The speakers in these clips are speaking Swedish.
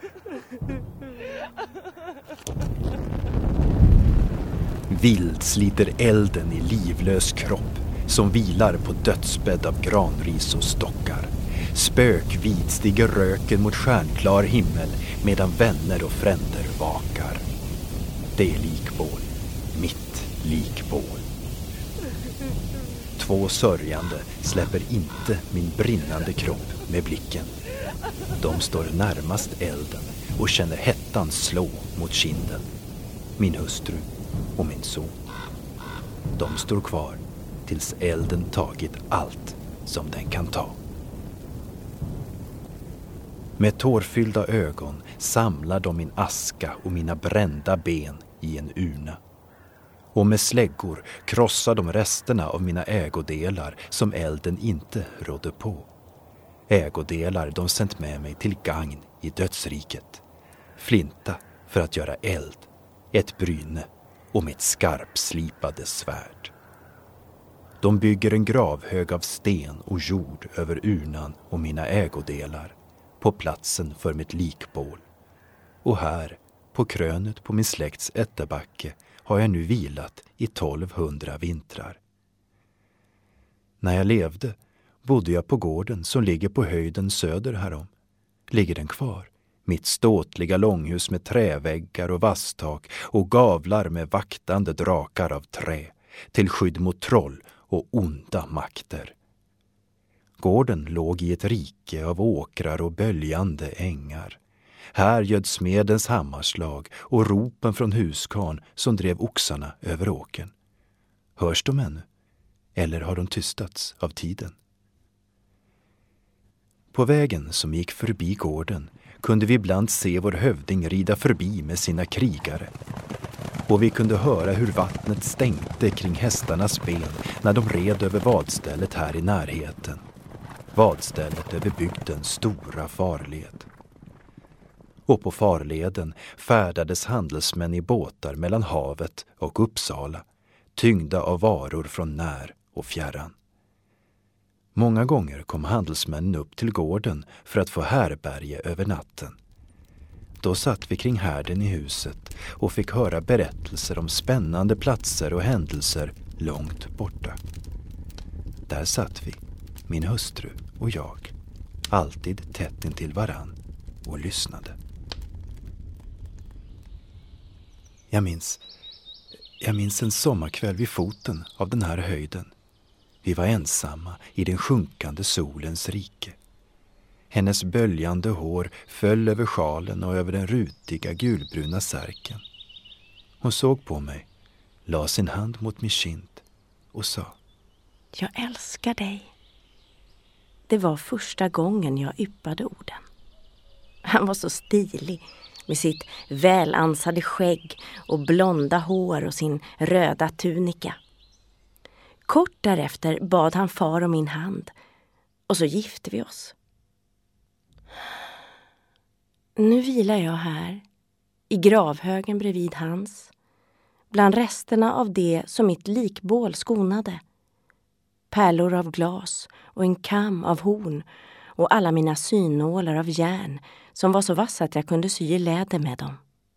Vild sliter elden i livlös kropp som vilar på dödsbädd av granris och stockar. Spökvid stiger röken mot stjärnklar himmel medan vänner och fränder vakar. Det är likbål, mitt likbål. Två sörjande släpper inte min brinnande kropp med blicken. De står närmast elden och känner hettan slå mot kinden. Min hustru och min son. De står kvar tills elden tagit allt som den kan ta. Med tårfyllda ögon samlar de min aska och mina brända ben i en urna. Och med släggor krossar de resterna av mina ägodelar som elden inte rådde på. Ägodelar de sänt med mig till gagn i dödsriket. Flinta för att göra eld, ett bryne och mitt skarpslipade svärd. De bygger en gravhög av sten och jord över urnan och mina ägodelar på platsen för mitt likbål. Och här, på krönet på min släkts ättebacke, har jag nu vilat i 1200 vintrar. När jag levde bodde jag på gården som ligger på höjden söder härom. Ligger den kvar? Mitt ståtliga långhus med träväggar och vasstak och gavlar med vaktande drakar av trä till skydd mot troll och onda makter. Gården låg i ett rike av åkrar och böljande ängar. Här göd smedens hammarslag och ropen från huskarn som drev oxarna över åkern. Hörs de ännu? Eller har de tystats av tiden? På vägen som gick förbi gården kunde vi ibland se vår hövding rida förbi med sina krigare. Och vi kunde höra hur vattnet stänkte kring hästarnas ben när de red över vadstället här i närheten. Vadstället över bygdens stora farled. Och på farleden färdades handelsmän i båtar mellan havet och Uppsala, tyngda av varor från när och fjärran. Många gånger kom handelsmännen upp till gården för att få härberge över natten. Då satt vi kring härden i huset och fick höra berättelser om spännande platser och händelser långt borta. Där satt vi, min hustru och jag, alltid tätt intill varann och lyssnade. Jag minns en sommarkväll vid foten av den här höjden. Vi var ensamma i den sjunkande solens rike. Hennes böljande hår föll över sjalen och över den rutiga gulbruna särken. Hon såg på mig, la sin hand mot min kind och sa: Jag älskar dig. Det var första gången jag yppade orden. Han var så stilig med sitt välansade skägg och blonda hår och sin röda tunika. Kort därefter bad han far om min hand och så gifte vi oss. Nu vilar jag här i gravhögen bredvid hans, bland resterna av det som mitt likbål skonade. Pärlor av glas och en kam av horn och alla mina synålar av järn som var så vassa att jag kunde sy i läder med dem.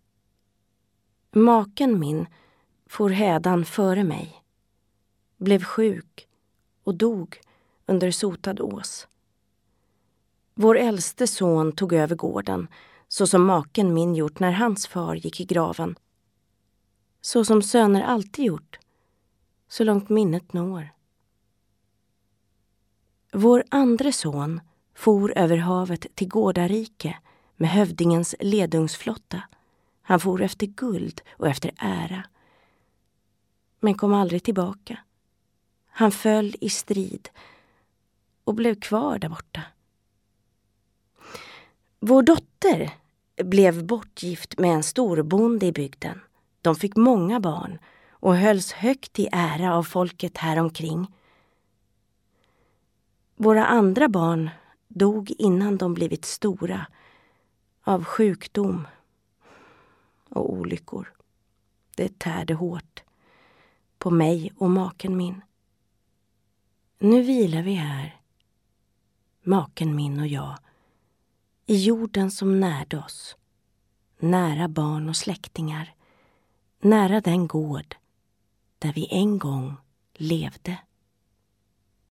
Maken min for hädan före mig, blev sjuk och dog under sotad ås. Vår äldste son tog över gården, så som maken min gjort när hans far gick i graven. Så som söner alltid gjort, så långt minnet når. Vår andre son for över havet till Gårdarike med hövdingens ledungsflotta. Han for efter guld och efter ära, men kom aldrig tillbaka. Han föll i strid och blev kvar där borta. Vår dotter blev bortgift med en storbonde i bygden. De fick många barn och hölls högt i ära av folket här omkring. Våra andra barn dog innan de blivit stora av sjukdom och olyckor. Det tärde hårt på mig och maken min. Nu vilar vi här, maken min och jag, i jorden som närde oss, nära barn och släktingar, nära den gård där vi en gång levde.